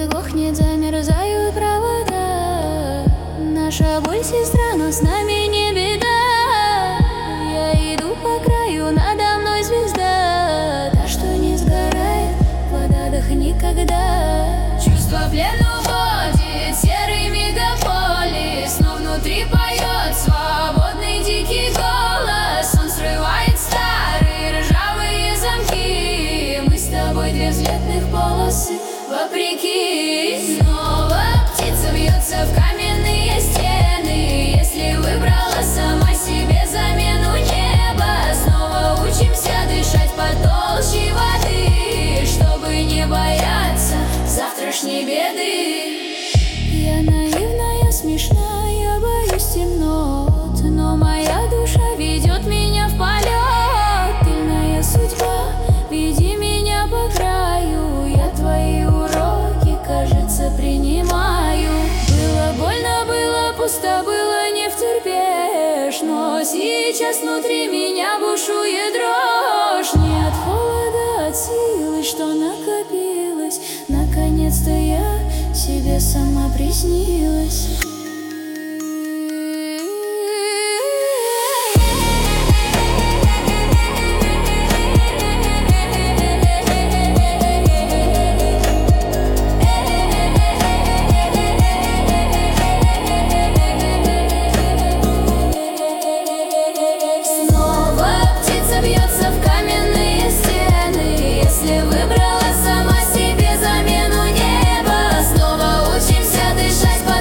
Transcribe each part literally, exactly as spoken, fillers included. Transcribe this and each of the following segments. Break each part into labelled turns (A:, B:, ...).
A: Город глохнет, замерзают провода. Наша боль сестра, но с нами не беда. Я иду по краю, надо мной звезда, та, что не сгорает в водах никогда.
B: Чувство в плену водит серый мегаполис, но внутри поет свободный дикий голос. Он срывает старые ржавые замки. Мы с тобой две взлетных полосы вопреки. Снова птица бьется в каменные стены. Если выбрала сама себе замену неба, снова учимся дышать потолще воды, чтобы не бояться завтрашней беды.
A: Я наивная, смешная, боюсь темнот, но моя душа ведет меня в полет. Тыльная судьба, веди меня по краю. Я твои уроки, кажется, принимаю. Было больно, было пусто, было не втерпешь, но сейчас внутри меня бушует дрожь. Не от холода, от силы, что накопилось. Наконец-то я себе сама приснилась.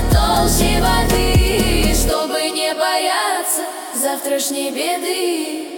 B: Завтрашней беды.